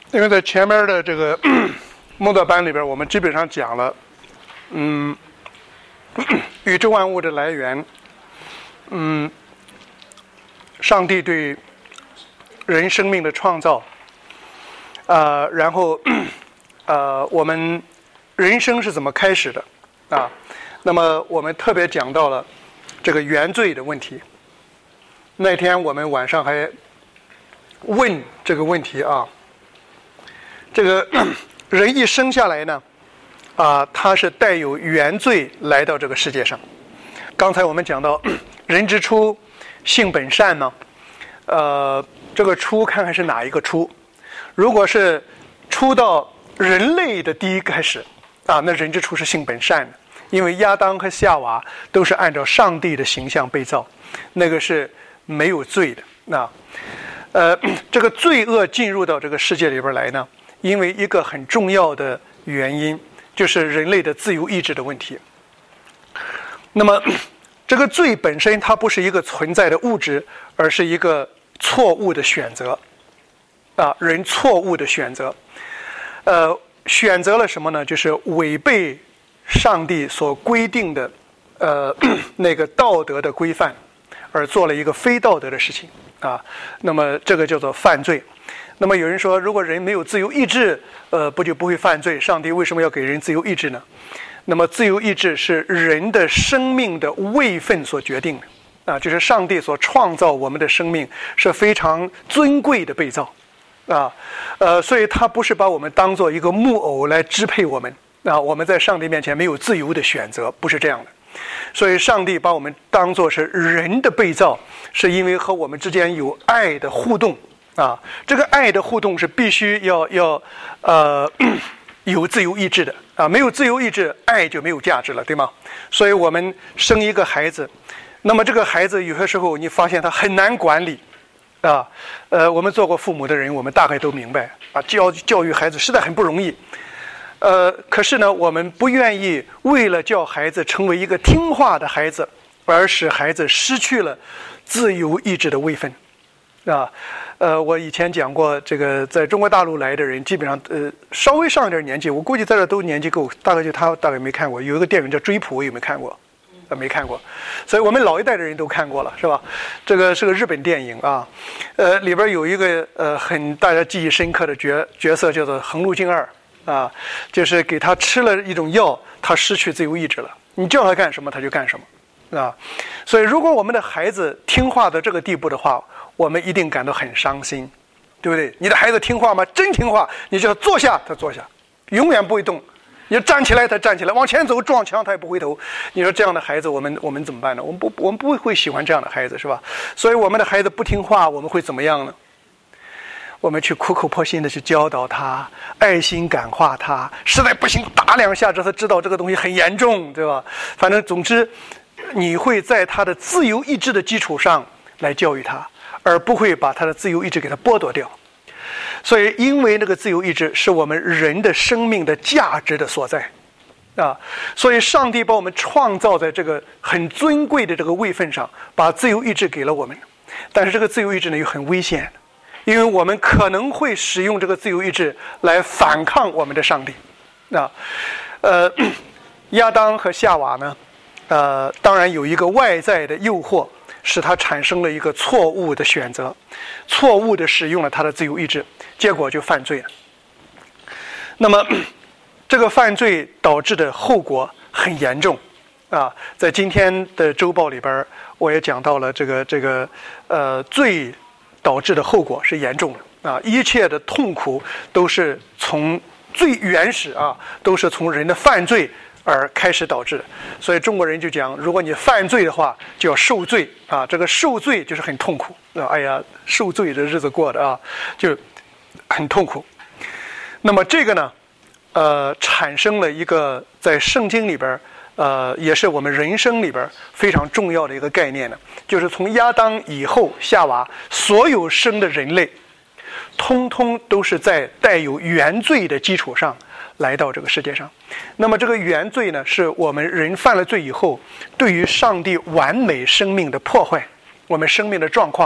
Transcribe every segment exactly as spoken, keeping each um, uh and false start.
因为在前面的这个梦道班里边，我们基本上讲了，嗯，宇宙万物的来源，嗯，上帝对人生命的创造，呃，然后呃，我们人生是怎么开始的啊？那么我们特别讲到了这个原罪的问题。那天我们晚上还问这个问题啊。这个人一生下来呢，啊，他是带有原罪来到这个世界上。刚才我们讲到，人之初，性本善呢，呃，这个初看看是哪一个初？如果是初到人类的第一开始，啊，那人之初是性本善的，因为亚当和夏娃都是按照上帝的形象被造，那个是没有罪的。那，呃，这个罪恶进入到这个世界里边来呢？因为一个很重要的原因，就是人类的自由意志的问题。那么，这个罪本身它不是一个存在的物质，而是一个错误的选择，啊，人错误的选择，呃，选择了什么呢？就是违背上帝所规定的，呃，那个道德的规范，而做了一个非道德的事情啊。那么，这个叫做犯罪。那么有人说，如果人没有自由意志，呃，不就不会犯罪？上帝为什么要给人自由意志呢？那么自由意志是人的生命的位分所决定的，啊，就是上帝所创造我们的生命是非常尊贵的被造，啊，呃，所以他不是把我们当做一个木偶来支配我们，啊，我们在上帝面前没有自由的选择，不是这样的。所以上帝把我们当作是人的被造，是因为和我们之间有爱的互动。啊，这个爱的互动是必须要要呃有自由意志的啊，没有自由意志，爱就没有价值了，对吗？所以我们生一个孩子，那么这个孩子有些时候你发现他很难管理啊，呃，我们做过父母的人，我们大概都明白啊，教教育孩子实在很不容易，呃，可是呢，我们不愿意为了叫孩子成为一个听话的孩子，而使孩子失去了自由意志的位分。啊，呃，我以前讲过，这个在中国大陆来的人，基本上呃稍微上一点年纪，我估计在这都年纪够，大概就他大概没看过。有一个电影叫《追捕》，我有没有看过？呃，没看过。所以我们老一代的人都看过了，是吧？这个是个日本电影啊，呃，里边有一个呃很大家记忆深刻的角角色，叫做横路径二啊，就是给他吃了一种药，他失去自由意志了，你叫他干什么他就干什么啊。所以如果我们的孩子听话到这个地步的话，我们一定感到很伤心，对不对？你的孩子听话吗？真听话，你就要坐下，他坐下，永远不会动。你要站起来，他站起来，往前走撞墙他也不回头。你说这样的孩子，我们我们怎么办呢？我们不我们不会喜欢这样的孩子，是吧？所以我们的孩子不听话，我们会怎么样呢？我们去苦口婆心的去教导他，爱心感化他，实在不行打两下，让他知道这个东西很严重，对吧？反正总之，你会在他的自由意志的基础上来教育他。而不会把他的自由意志给他剥夺掉，所以因为那个自由意志是我们人的生命的价值的所在，啊，所以上帝把我们创造在这个很尊贵的这个位分上，把自由意志给了我们。但是这个自由意志呢又很危险，因为我们可能会使用这个自由意志来反抗我们的上帝，啊，呃，亚当和夏娃呢，呃，当然有一个外在的诱惑。使他产生了一个错误的选择，错误的使用了他的自由意志，结果就犯罪了。那么这个犯罪导致的后果很严重啊，在今天的周报里边我也讲到了这个这个呃罪导致的后果是严重的啊，一切的痛苦都是从最原始啊，都是从人的犯罪而开始导致的。所以中国人就讲，如果你犯罪的话就要受罪啊，这个受罪就是很痛苦啊，哎呀受罪的日子过的啊就很痛苦。那么这个呢呃产生了一个在圣经里边呃也是我们人生里边非常重要的一个概念呢，就是从亚当以后夏娃所有生的人类通通都是在带有原罪的基础上来到这个世界上。那么这个原罪呢，是我们人犯了罪以后对于上帝完美生命的破坏，我们生命的状况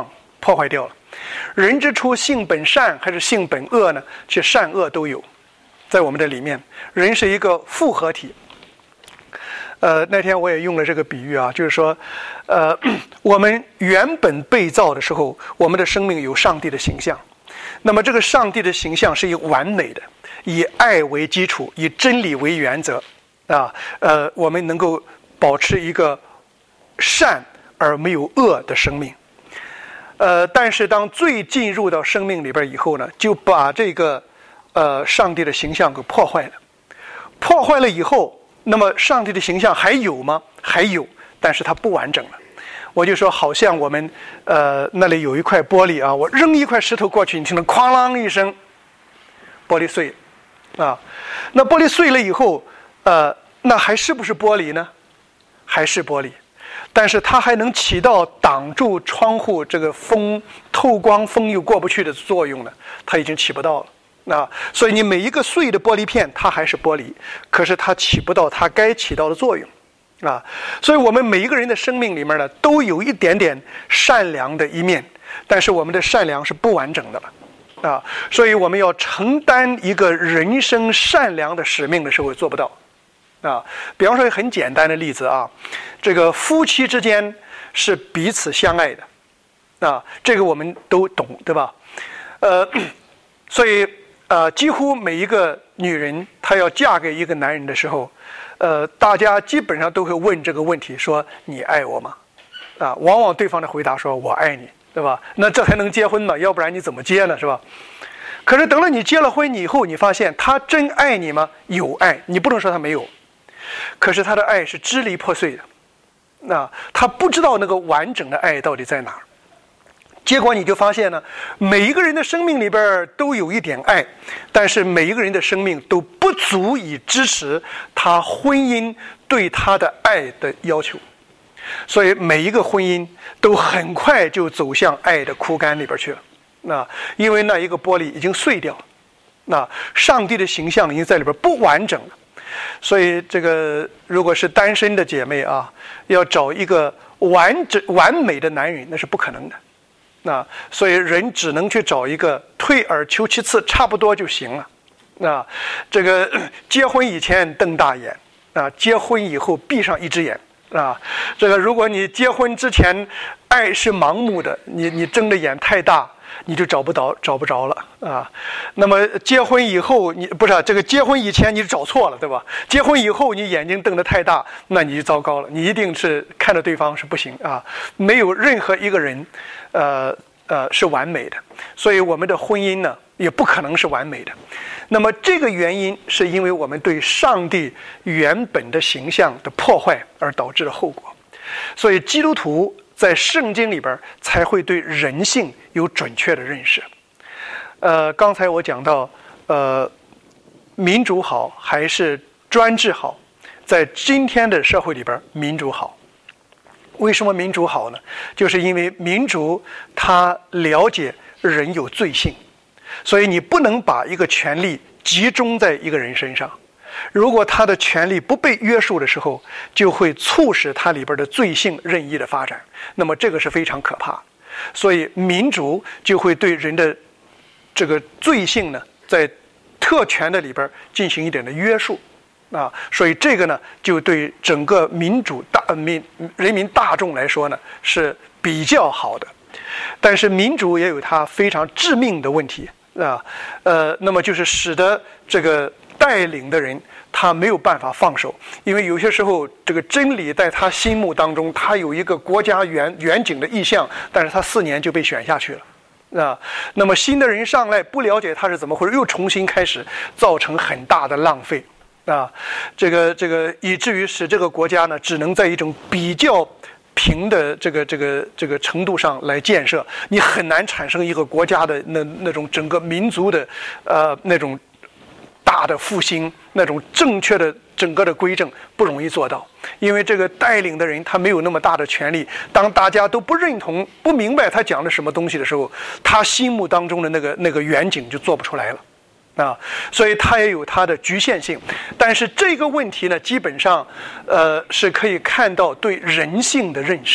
破坏掉了。人之初性本善还是性本恶呢？其实善恶都有，在我们的里面，人是一个复合体。呃，那天我也用了这个比喻啊，就是说，呃，我们原本被造的时候，我们的生命有上帝的形象，那么这个上帝的形象是一个完美的，以爱为基础，以真理为原则啊，呃，我们能够保持一个善而没有恶的生命。呃，但是当罪进入到生命里边以后呢，就把这个呃上帝的形象给破坏了。破坏了以后，那么上帝的形象还有吗？还有，但是它不完整了。我就说，好像我们呃那里有一块玻璃啊，我扔一块石头过去，你听到哐啷一声，玻璃碎了啊。那玻璃碎了以后，呃，那还是不是玻璃呢？还是玻璃。但是它还能起到挡住窗户这个风透光风又过不去的作用呢？它已经起不到了啊！所以你每一个碎的玻璃片，它还是玻璃，可是它起不到它该起到的作用啊！所以我们每一个人的生命里面呢，都有一点点善良的一面，但是我们的善良是不完整的了啊！所以我们要承担一个人生善良的使命的时候做不到。啊，比方说很简单的例子啊，这个夫妻之间是彼此相爱的，啊，这个我们都懂，对吧？呃，所以呃，几乎每一个女人她要嫁给一个男人的时候，呃，大家基本上都会问这个问题，说你爱我吗？啊，往往对方的回答说我爱你，对吧？那这才能结婚嘛，要不然你怎么结呢，是吧？可是等了你结了婚以后，你发现他真爱你吗？有爱，你不能说他没有。可是他的爱是支离破碎的，那他不知道那个完整的爱到底在哪儿。结果你就发现呢，每一个人的生命里边都有一点爱，但是每一个人的生命都不足以支持他婚姻对他的爱的要求，所以每一个婚姻都很快就走向爱的枯干里边去了。那因为那一个玻璃已经碎掉了，那上帝的形象已经在里边不完整了。所以这个如果是单身的姐妹啊，要找一个完整完美的男人那是不可能的。那所以人只能去找一个退而求其次差不多就行了。那这个结婚以前瞪大眼啊，结婚以后闭上一只眼啊。这个如果你结婚之前爱是盲目的，你你睁的眼太大，你就找不到找不着了啊。那么结婚以后，你不是、啊、这个结婚以前你就找错了，对吧？结婚以后你眼睛瞪得太大，那你就糟糕了，你一定是看着对方是不行啊。没有任何一个人，呃呃是完美的，所以我们的婚姻呢也不可能是完美的。那么这个原因是因为我们对上帝原本的形象的破坏而导致的后果。所以基督徒在圣经里边才会对人性有准确的认识。呃，刚才我讲到，呃，民主好还是专制好，在今天的社会里边，民主好。为什么民主好呢？就是因为民主它了解人有罪性，所以你不能把一个权利集中在一个人身上。如果他的权利不被约束的时候，就会促使他里边的罪性任意的发展，那么这个是非常可怕的。所以民主就会对人的这个罪性呢，在特权的里边进行一点的约束啊，所以这个呢，就对整个民主大民人民大众来说呢是比较好的。但是民主也有它非常致命的问题啊，呃，那么就是使得这个带领的人他没有办法放手，因为有些时候这个真理在他心目当中，他有一个国家远远景的意向，但是他四年就被选下去了啊。那么新的人上来不了解他是怎么回事，又重新开始，造成很大的浪费啊。这个这个以至于使这个国家呢，只能在一种比较平的这个这个这个程度上来建设，你很难产生一个国家的那那种整个民族的呃那种大的复兴，那种正确的整个的规正不容易做到，因为这个带领的人他没有那么大的权力。当大家都不认同、不明白他讲的什么东西的时候，他心目当中的那个那个远景就做不出来了啊，所以它也有它的局限性。但是这个问题呢，基本上呃是可以看到对人性的认识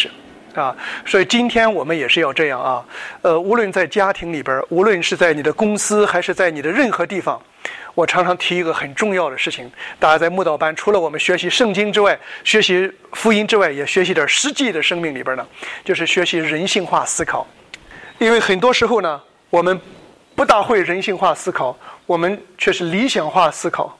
啊，所以今天我们也是要这样啊，呃，无论在家庭里边，无论是在你的公司，还是在你的任何地方，我常常提一个很重要的事情，大家在慕道班除了我们学习圣经之外，学习福音之外，也学习点实际的生命里边呢，就是学习人性化思考。因为很多时候呢，我们不大会人性化思考，我们却是理想化思考。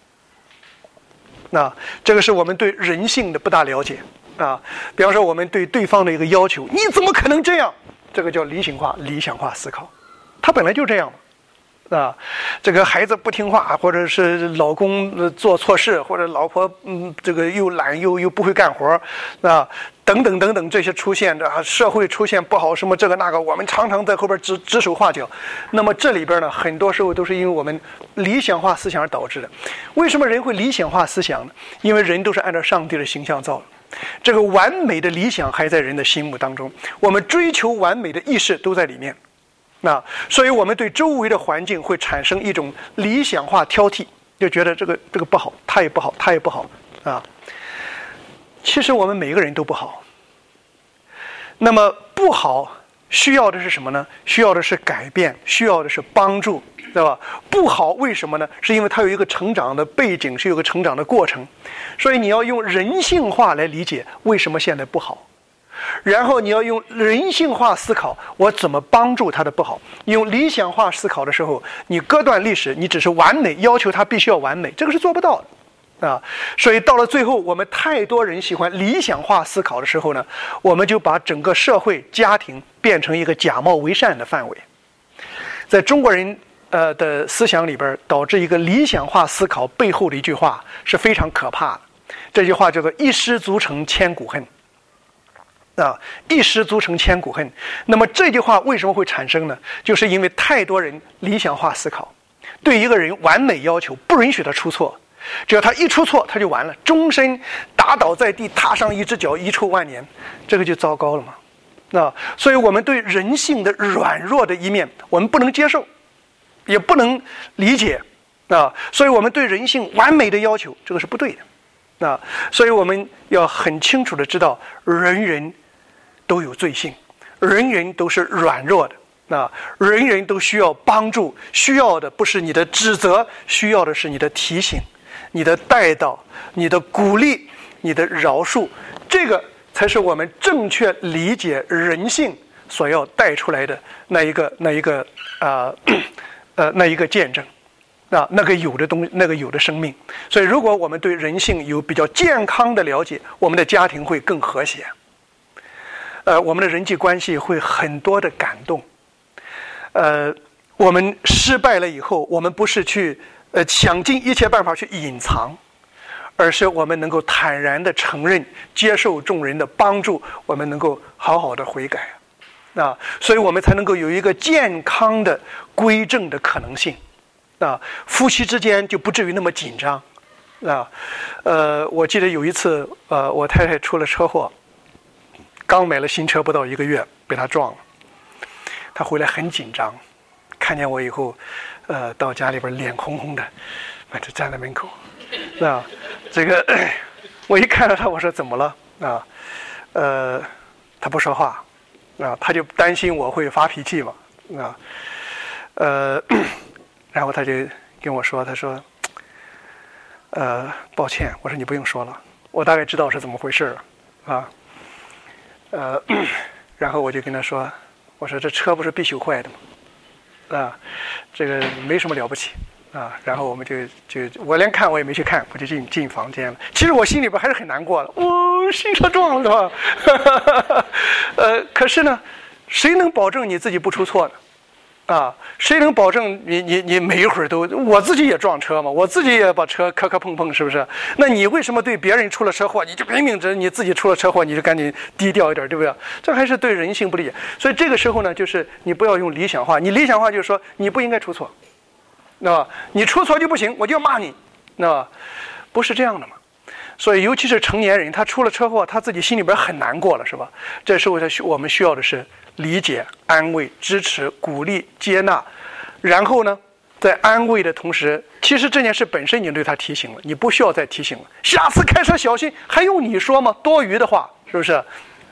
那这个是我们对人性的不大了解啊。比方说，我们对对方的一个要求，你怎么可能这样？这个叫理想化、理想化思考。他本来就这样嘛，啊，这个孩子不听话，或者是老公做错事，或者老婆嗯这个又懒又又不会干活，啊，等等等等这些出现的社会出现不好什么这个那个，我们常常在后边指指手画脚。那么这里边呢，很多时候都是因为我们理想化思想而导致的。为什么人会理想化思想呢？因为人都是按照上帝的形象造的。这个完美的理想还在人的心目当中，我们追求完美的意识都在里面。那所以我们对周围的环境会产生一种理想化挑剔，就觉得这个这个不好，他也不好，他也不好啊。其实我们每个人都不好。那么不好需要的是什么呢？需要的是改变，需要的是帮助，对吧？不好为什么呢？是因为它有一个成长的背景，是有个成长的过程。所以你要用人性化来理解为什么现在不好，然后你要用人性化思考，我怎么帮助他的不好。用理想化思考的时候，你割断历史，你只是完美，要求他必须要完美，这个是做不到的啊。所以到了最后，我们太多人喜欢理想化思考的时候呢，我们就把整个社会家庭变成一个假冒为善的范围。在中国人呃的思想里边，导致一个理想化思考背后的一句话是非常可怕的。这句话叫做一失足成千古恨啊，一失足成千古恨。那么这句话为什么会产生呢？就是因为太多人理想化思考，对一个人完美要求，不允许他出错，只要他一出错他就完了，终身打倒在地，踏上一只脚，遗臭万年，这个就糟糕了嘛。啊，所以我们对人性的软弱的一面，我们不能接受，也不能理解啊，所以我们对人性完美的要求，这个是不对的。啊，所以我们要很清楚的知道，人人都有罪性，人人都是软弱的，啊，人人都需要帮助，需要的不是你的指责，需要的是你的提醒，你的带导，你的鼓励，你的饶恕，这个才是我们正确理解人性所要带出来的那一个那一个啊 呃, 呃那一个见证。啊，那个有的东西，那个有的生命。所以如果我们对人性有比较健康的了解，我们的家庭会更和谐，呃，我们的人际关系会很多的感动。呃，我们失败了以后，我们不是去呃想尽一切办法去隐藏，而是我们能够坦然的承认，接受众人的帮助，我们能够好好的悔改。啊，所以我们才能够有一个健康的归正的可能性。啊，夫妻之间就不至于那么紧张，啊，呃，我记得有一次，呃，我太太出了车祸，刚买了新车不到一个月，被她撞了，她回来很紧张，看见我以后，呃，到家里边脸红红的，反正站在门口，啊，这个我一看到她，我说怎么了？啊，呃，她不说话，啊，她就担心我会发脾气嘛，啊，呃。然后他就跟我说，他说呃抱歉。我说你不用说了，我大概知道是怎么回事了啊。呃然后我就跟他说，我说这车不是必修坏的吗？啊，这个没什么了不起啊。然后我们就就我连看我也没去看，我就进进房间了。其实我心里边还是很难过的，哦，新车撞了是吧？呃可是呢，谁能保证你自己不出错呢？啊，谁能保证你你你每一会儿都？我自己也撞车嘛，我自己也把车磕磕碰碰，是不是？那你为什么对别人出了车祸，你就明明知你自己出了车祸，你就赶紧低调一点，对不对？这还是对人性不理解。所以这个时候呢，就是你不要用理想化，你理想化就是说你不应该出错，那么你出错就不行，我就要骂你，那不是这样的嘛？所以尤其是成年人，他出了车祸，他自己心里边很难过了，是吧？这时候他需我们需要的是理解、安慰、支持、鼓励、接纳，然后呢，在安慰的同时，其实这件事本身已经对他提醒了，你不需要再提醒了。下次开车小心，还用你说吗？多余的话，是不是？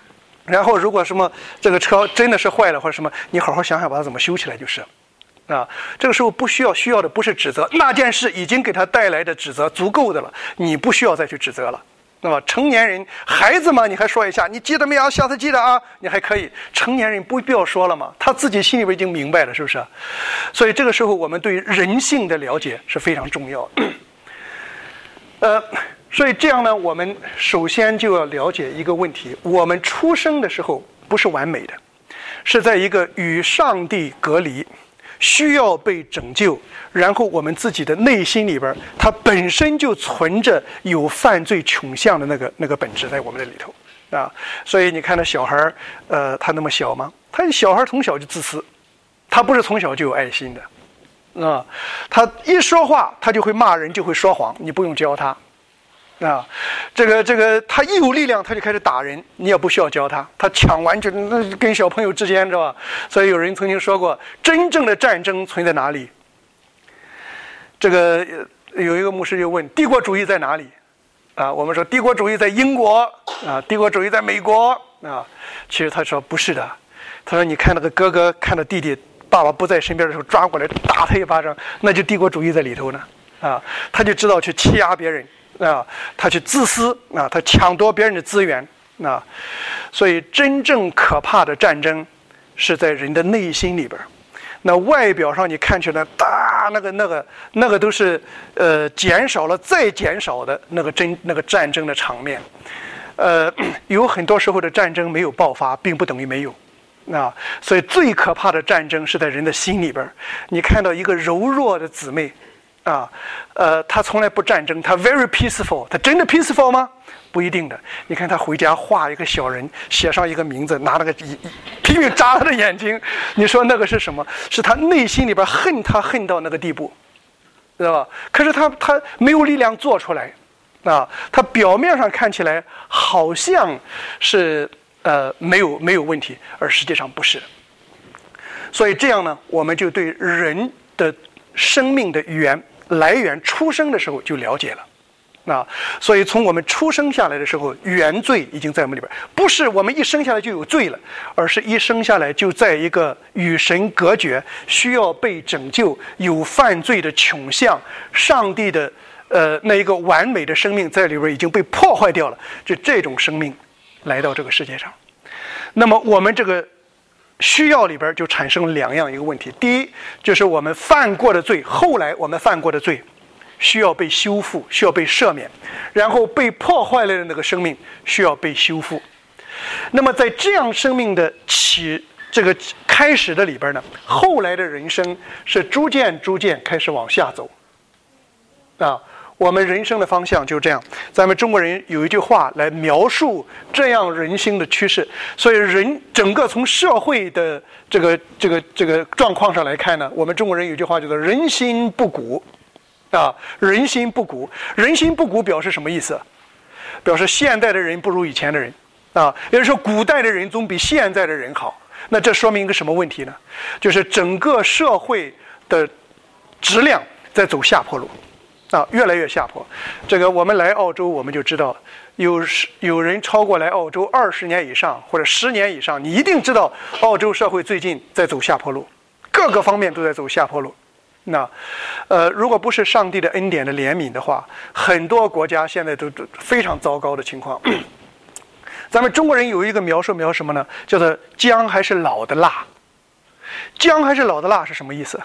然后如果什么这个车真的是坏了或者什么，你好好想想把它怎么修起来就是。啊，这个时候不需要需要的不是指责，那件事已经给他带来的指责足够的了，你不需要再去指责了。那么成年人孩子嘛，你还说一下，你记得没有？下次记得啊，你还可以。成年人不必要说了嘛，他自己心里边已经明白了，是不是？所以这个时候我们对人性的了解是非常重要的。呃，所以这样呢，我们首先就要了解一个问题：我们出生的时候不是完美的，是在一个与上帝隔离，需要被拯救，然后我们自己的内心里边，它本身就存着有犯罪倾向的那个那个本质在我们的里头啊。所以你看那小孩，呃，他那么小吗？他小孩从小就自私，他不是从小就有爱心的啊。他一说话，他就会骂人，就会说谎，你不用教他。啊，这个这个，他一有力量，他就开始打人，你也不需要教他。他抢完就那跟小朋友之间，知道吧？所以有人曾经说过，真正的战争存在哪里？这个有一个牧师就问：帝国主义在哪里？啊，我们说帝国主义在英国啊，帝国主义在美国啊。其实他说不是的，他说你看那个哥哥看到弟弟爸爸不在身边的时候，抓过来打他一巴掌，那就帝国主义在里头呢。啊，他就知道去欺压别人。啊，他去自私啊，他抢夺别人的资源啊，所以真正可怕的战争是在人的内心里边。那外表上你看起来大那个那个那个都是呃减少了再减少的那个真那个战争的场面。呃，有很多时候的战争没有爆发，并不等于没有。啊，所以最可怕的战争是在人的心里边。你看到一个柔弱的姊妹。啊，呃，他从来不战争，他 very peaceful， 他真的 peaceful 吗？不一定的。你看他回家画一个小人，写上一个名字，拿那个拼命扎他的眼睛，你说那个是什么？是他内心里边恨他恨到那个地步，知道吧？可是他他没有力量做出来，啊，他表面上看起来好像是呃没有没有问题，而实际上不是。所以这样呢，我们就对人的生命的语言。来源出生的时候就了解了，啊，所以从我们出生下来的时候，原罪已经在我们里边，不是我们一生下来就有罪了，而是一生下来就在一个与神隔绝、需要被拯救、有犯罪的倾向，上帝的呃那一个完美的生命在里边已经被破坏掉了，就这种生命来到这个世界上。那么我们这个需要里边就产生两样一个问题，第一就是我们犯过的罪，后来我们犯过的罪需要被修复，需要被赦免，然后被破坏了的那个生命需要被修复。那么在这样生命的起这个开始的里边呢，后来的人生是逐渐逐渐开始往下走啊。我们人生的方向就这样，咱们中国人有一句话来描述这样人心的趋势。所以人整个从社会的这个这个这个状况上来看呢，我们中国人有句话叫做人心不古啊，人心不古，人心不古表示什么意思？表示现代的人不如以前的人啊，也就是说古代的人总比现在的人好。那这说明一个什么问题呢？就是整个社会的质量在走下坡路啊，越来越下坡。这个我们来澳洲，我们就知道，有有人超过来澳洲二十年以上或者十年以上，你一定知道澳洲社会最近在走下坡路，各个方面都在走下坡路。那，呃，如果不是上帝的恩典的怜悯的话，很多国家现在都非常糟糕的情况。咱们中国人有一个描述描什么呢？叫做姜还是老的辣。姜还是老的辣是什么意思？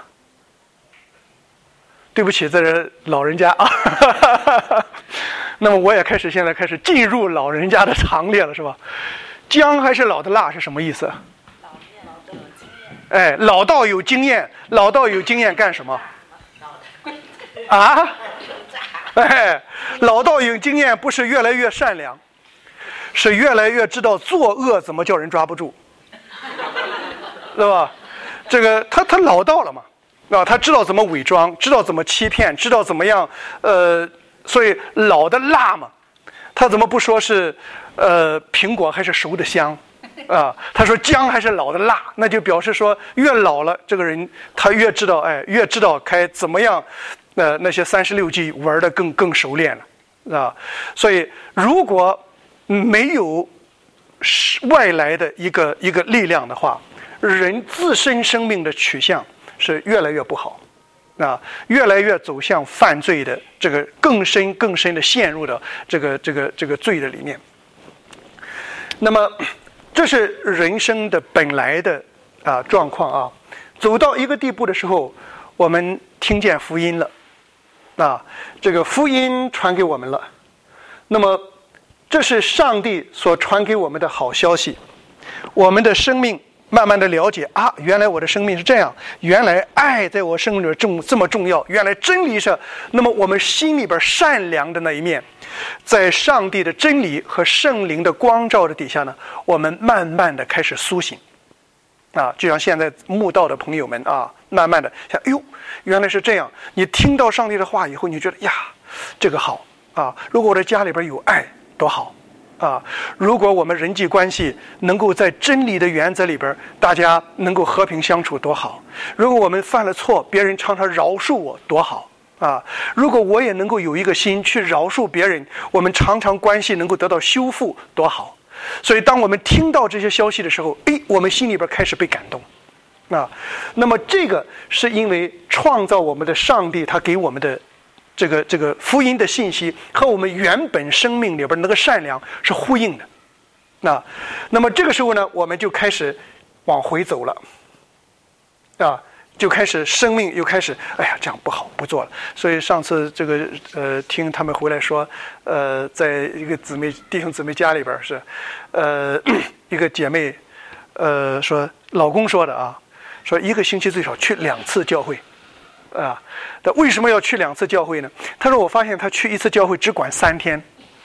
对不起，这是老人家啊。那么我也开始现在开始进入老人家的行列了，是吧？姜还是老的辣是什么意思？哎，老道有经验，老道有经验干什么？啊？哎，老道有经验不是越来越善良，是越来越知道作恶怎么叫人抓不住，对吧？这个他他老道了嘛，啊，他知道怎么伪装，知道怎么欺骗，知道怎么样，呃，所以老的辣嘛，他怎么不说是呃苹果还是熟的香？啊，他说姜还是老的辣，那就表示说越老了，这个人他越知道，哎，越知道该怎么样，呃，那些三十六计玩的更更熟练了，啊，所以如果没有外来的一个一个力量的话，人自身生命的取向是越来越不好，啊，越来越走向犯罪的这个更深更深的陷入到这个这个这个罪的里面。那么这是人生的本来的啊状况啊。走到一个地步的时候，我们听见福音了，啊，这个福音传给我们了。那么这是上帝所传给我们的好消息，我们的生命慢慢的了解啊，原来我的生命是这样，原来爱在我生命里重这么重要，原来真理是，那么我们心里边善良的那一面，在上帝的真理和圣灵的光照的底下呢，我们慢慢的开始苏醒，啊，就像现在慕道的朋友们啊，慢慢的想，哎呦，原来是这样。你听到上帝的话以后，你觉得呀，这个好啊，如果我的家里边有爱，多好。啊，如果我们人际关系能够在真理的原则里边，大家能够和平相处，多好！如果我们犯了错，别人常常饶恕我，多好啊！如果我也能够有一个心去饶恕别人，我们常常关系能够得到修复，多好！所以，当我们听到这些消息的时候，哎，我们心里边开始被感动啊。那么，这个是因为创造我们的上帝，他给我们的这个这个福音的信息和我们原本生命里边那个善良是呼应的，那那么这个时候呢，我们就开始往回走了，啊，就开始生命又开始，哎呀，这样不好，不做了。所以上次这个呃，听他们回来说，呃，在一个姊妹弟兄姊妹家里边是，呃，一个姐妹，呃，说老公说的啊，说一个星期最少去两次教会。啊，他为什么要去两次教会呢？他说我发现他去一次教会只管三天，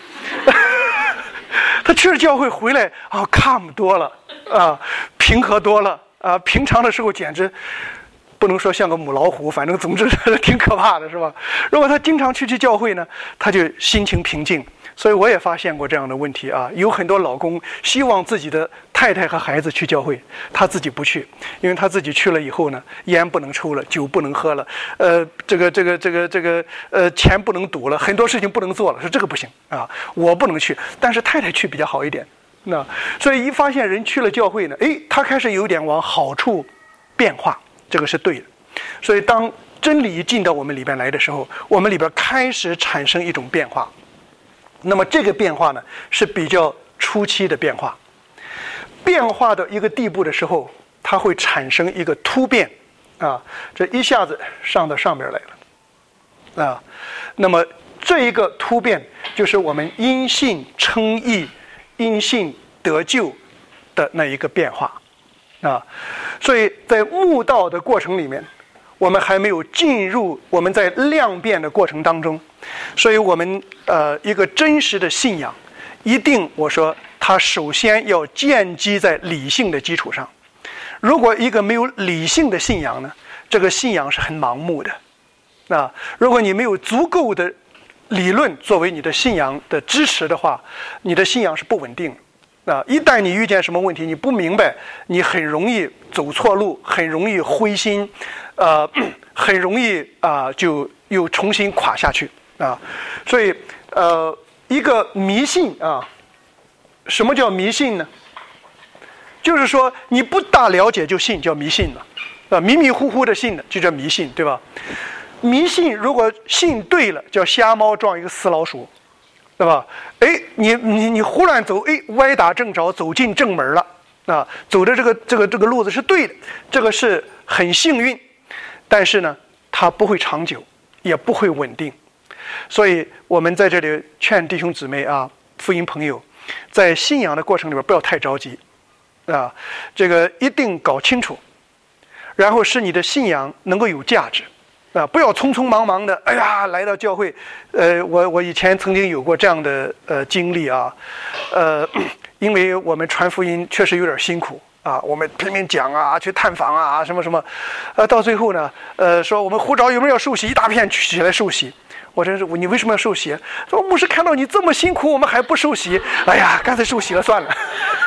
他去了教会回来啊 calm 多了啊，平和多了啊，平常的时候简直不能说像个母老虎，反正总之挺可怕的，是吧？如果他经常去去教会呢，他就心情平静。所以我也发现过这样的问题啊，有很多老公希望自己的太太和孩子去教会，他自己不去，因为他自己去了以后呢，烟不能抽了，酒不能喝了，呃，这个这个这个这个呃，钱不能赌了，很多事情不能做了，说这个不行啊，我不能去，但是太太去比较好一点。那所以一发现人去了教会呢，哎，他开始有点往好处变化，这个是对的。所以当真理一进到我们里边来的时候，我们里边开始产生一种变化。那么这个变化呢，是比较初期的变化，变化到一个地步的时候，它会产生一个突变，啊，这一下子上到上边来了，啊，那么这一个突变就是我们因信称义、因信得救的那一个变化，啊，所以在慕道的过程里面，我们还没有进入我们在量变的过程当中。所以我们呃一个真实的信仰，一定我说它首先要建基在理性的基础上。如果一个没有理性的信仰呢，这个信仰是很盲目的。那如果你没有足够的理论作为你的信仰的支持的话，你的信仰是不稳定的。啊，一旦你遇见什么问题，你不明白，你很容易走错路，很容易灰心，呃，很容易啊、呃、就又重新垮下去。啊，所以呃，一个迷信啊，什么叫迷信呢？就是说你不大了解就信，叫迷信了，啊，迷迷糊糊的信的就叫迷信，对吧？迷信如果信对了，叫瞎猫撞一个死老鼠，对吧？哎，你你你忽然走，哎，歪打正着，走进正门了，啊，走的这个这个这个路子是对的，这个是很幸运，但是呢，它不会长久，也不会稳定。所以我们在这里劝弟兄姊妹啊，福音朋友，在信仰的过程里边不要太着急，啊，这个一定搞清楚，然后使你的信仰能够有价值，啊，不要匆匆忙忙的，哎呀，来到教会，呃，我我以前曾经有过这样的呃经历啊，呃，因为我们传福音确实有点辛苦啊，我们拼命讲啊，去探访啊，什么什么，呃，到最后呢，呃，说我们胡找有没有要受洗，一大片起来受洗。我真是，你为什么要受洗？说牧师看到你这么辛苦，我们还不受洗，哎呀，干脆受洗了算了。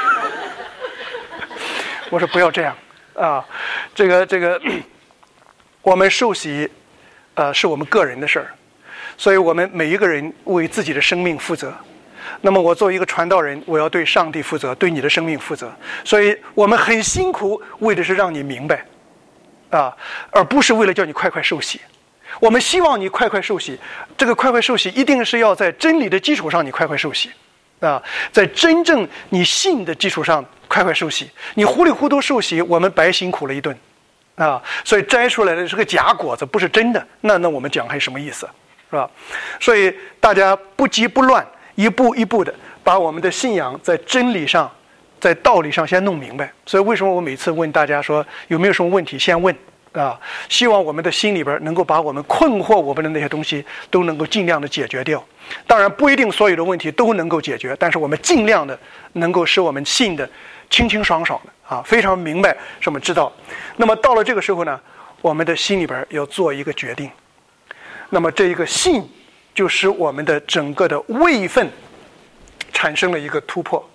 我说不要这样啊，这个这个，我们受洗，呃，是我们个人的事儿，所以我们每一个人为自己的生命负责。 那么我作为一个传道人，我要对上帝负责，对你的生命负责。所以我们很辛苦，为的是让你明白，啊，而不是为了叫你快快受洗。我们希望你快快受洗，这个快快受洗一定是要在真理的基础上，你快快受洗，啊，在真正你信的基础上快快受洗。你糊里糊涂受洗，我们白辛苦了一顿，啊，所以摘出来的是个假果子，不是真的。那那我们讲还什么意思？是吧？所以大家不急不乱，一步一步的把我们的信仰在真理上、在道理上先弄明白。所以为什么我每次问大家说有没有什么问题，先问啊，希望我们的心里边能够把我们困惑我们的那些东西都能够尽量的解决掉。当然不一定所有的问题都能够解决，但是我们尽量的能够使我们信的清清爽爽的啊，非常明白什么知道。那么到了这个时候呢，我们的心里边要做一个决定。那么这一个信就使我们的整个的位分产生了一个突破。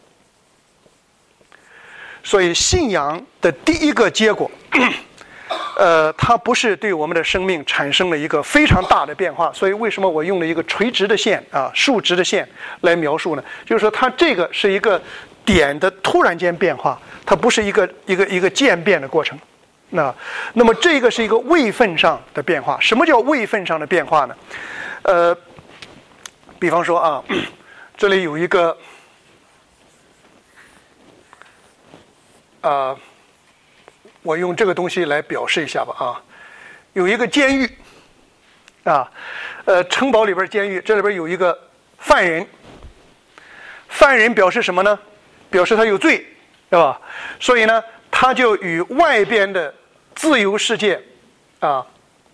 所以信仰的第一个结果，呃，它不是对我们的生命产生了一个非常大的变化。所以为什么我用了一个垂直的线啊，竖直的线来描述呢？就是说它这个是一个点的突然间变化，它不是一个一个一个渐变的过程。那那么这个是一个位分上的变化。什么叫位分上的变化呢？呃，比方说啊，这里有一个啊、呃，我用这个东西来表示一下吧啊，有一个监狱啊，呃，城堡里边监狱，这里边有一个犯人，犯人表示什么呢？表示他有罪，对吧？所以呢，他就与外边的自由世界啊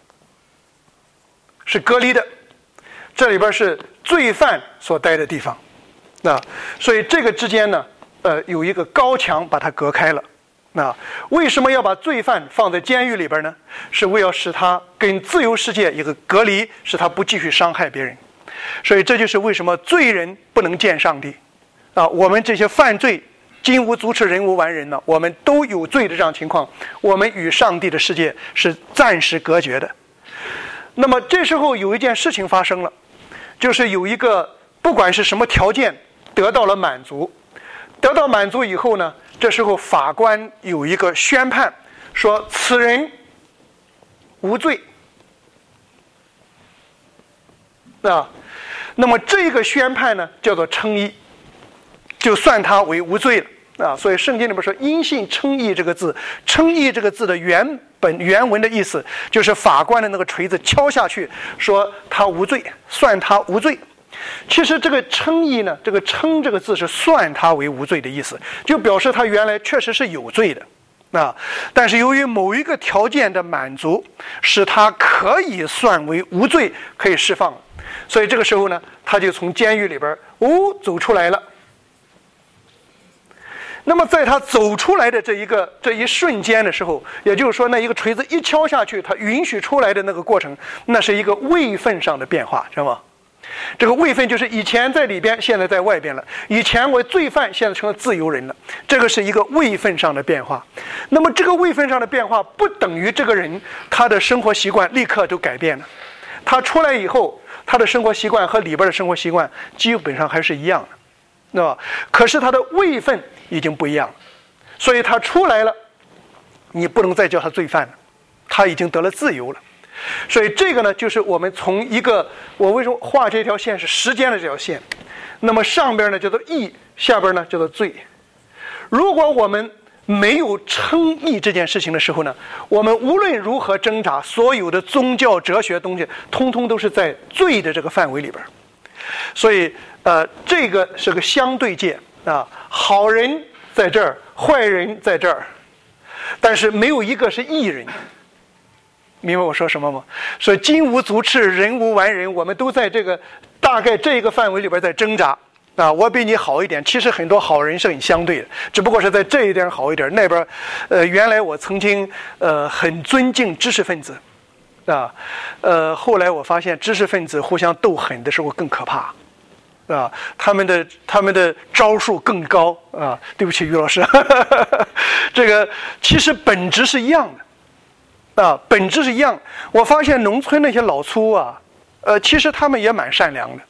是隔离的，这里边是罪犯所待的地方，啊，所以这个之间呢，呃，有一个高墙把它隔开了。那为什么要把罪犯放在监狱里边呢？是为了使他跟自由世界一个隔离，使他不继续伤害别人。所以这就是为什么罪人不能见上帝啊！我们这些犯罪金无足赤人无完人呢，我们都有罪的这样情况，我们与上帝的世界是暂时隔绝的。那么这时候有一件事情发生了，就是有一个不管是什么条件得到了满足，得到满足以后呢，这时候法官有一个宣判，说此人无罪啊。那么这个宣判呢叫做称义，就算他为无罪了啊。所以圣经里面说因信称义这个字，称义这个字的原本原文的意思就是法官的那个锤子敲下去，说他无罪，算他无罪。其实这个称义呢，这个称这个字是算他为无罪的意思，就表示他原来确实是有罪的啊，但是由于某一个条件的满足，使他可以算为无罪，可以释放。所以这个时候呢，他就从监狱里边哦走出来了。那么在他走出来的这一个这一瞬间的时候，也就是说那一个锤子一敲下去，他允许出来的那个过程，那是一个位分上的变化，知道吗？这个位分就是以前在里边，现在在外边了。以前为罪犯，现在成了自由人了。这个是一个位分上的变化。那么这个位分上的变化不等于这个人他的生活习惯立刻都改变了。他出来以后，他的生活习惯和里边的生活习惯基本上还是一样的，对吧？可是他的位分已经不一样了，所以他出来了，你不能再叫他罪犯了，他已经得了自由了。所以这个呢，就是我们从一个，我为什么画这条线是时间的这条线，那么上边呢叫做义，下边呢叫做罪。如果我们没有称义这件事情的时候呢，我们无论如何挣扎，所有的宗教哲学东西通通都是在罪的这个范围里边。所以呃，这个是个相对界啊，好人在这儿，坏人在这儿，但是没有一个是义人。明白我说什么吗？所以金无足赤人无完人，我们都在这个大概这个范围里边在挣扎啊。我比你好一点，其实很多好人是很相对的，只不过是在这一点好一点，那边呃原来我曾经呃很尊敬知识分子啊，呃后来我发现知识分子互相斗狠的时候更可怕啊，他们的他们的招数更高啊。对不起于老师这个其实本质是一样的啊，本质是一样。我发现农村那些老粗啊，呃，其实他们也蛮善良的，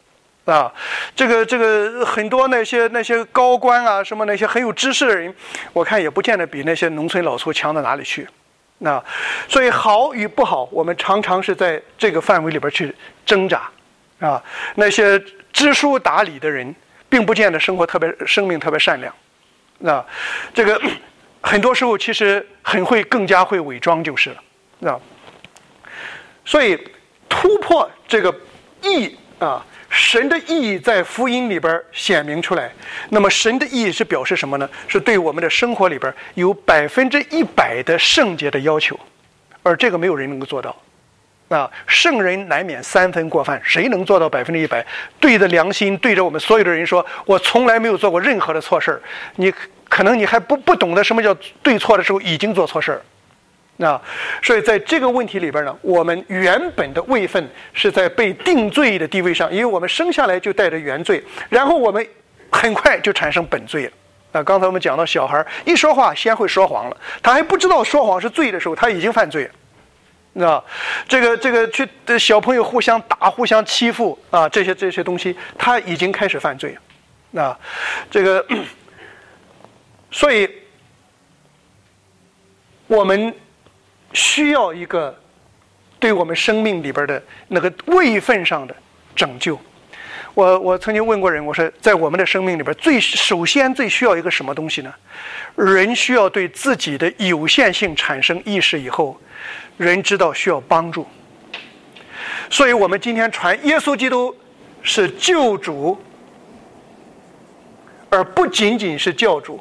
啊，这个这个很多那些那些高官啊，什么那些很有知识的人，我看也不见得比那些农村老粗强到哪里去。那所以好与不好，我们常常是在这个范围里边去挣扎啊。那些知书达理的人，并不见得生活特别生命特别善良。那这个很多时候其实很会更加会伪装就是了啊。所以突破这个义啊，神的义在福音里边显明出来。那么神的义是表示什么呢？是对我们的生活里边有百分之一百的圣洁的要求，而这个没有人能够做到啊。圣人难免三分过犯，谁能做到百分之一百？对着良心，对着我们所有的人说，我从来没有做过任何的错事儿。你可能你还不不懂得什么叫对错的时候，已经做错事儿。啊，所以在这个问题里边呢，我们原本的位分是在被定罪的地位上，因为我们生下来就带着原罪，然后我们很快就产生本罪了。啊，刚才我们讲到小孩一说话先会说谎了，他还不知道说谎是罪的时候，他已经犯罪了。啊，这个这个去小朋友互相打、互相欺负啊，这些这些东西，他已经开始犯罪了。啊，这个，所以我们需要一个对我们生命里边的那个位分上的拯救。我我曾经问过人，我说在我们的生命里边，最首先最需要一个什么东西呢？人需要对自己的有限性产生意识以后，人知道需要帮助。所以我们今天传耶稣基督是救主，而不仅仅是教主